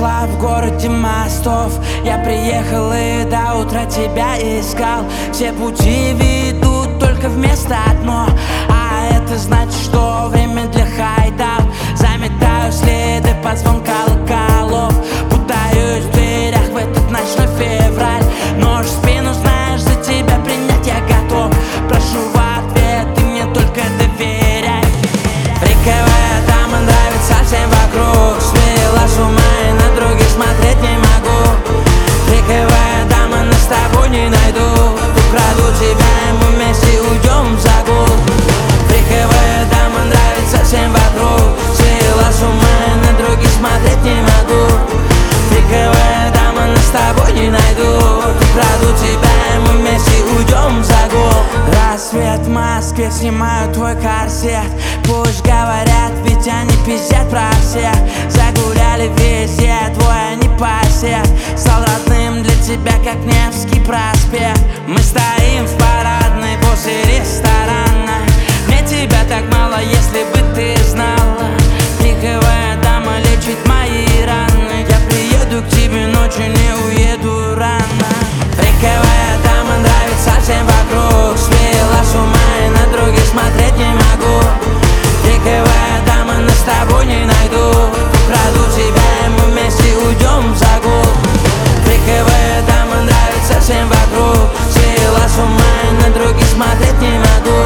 прошла в городе мостов. Я приехал и до утра тебя искал. Все пути ведут только в место одно, а это значит, что время для хайдов. Заметаю следы под звон колоколов, путаюсь в дверях в этот ночной февраль. Нож в спину, знаешь, за тебя принять я готов. Прошу в ответ, ты мне только доверяй. Фриковая дама нравится всем вокруг, свела с ума и на других смотреть не могу. Фриковая дама, но с тобой не найду. Украду тебя и мы вместе уйдем в загул. Фриковая дама нравится всем вокруг, свела с ума и на других смотреть не могу. Фриковая дама, но с тобой не найду. Украду тебя и мы вместе уйдем в загул. Рассвет в Москве, снимаю твой корсет. Пусть говорят, ведь они пиздят про всех. Загуляли везде, двое не посед. Стал родным для тебя, как Невский проспект. Мы стоим в парадной после ресторана. Мне тебя так мало, если бы ты знала. Фриковая дама лечит мои раны. Я приеду к тебе ночью, не уеду рано. Фриковая дама нравится всем вокруг, свела с ума и на других смотреть не могу. Фриковая дама, но с тобой не найду. Украду тебя и мы вместе уйдем в загул. Фриковая дама нравится всем вокруг, свела с ума и на других смотреть не могу.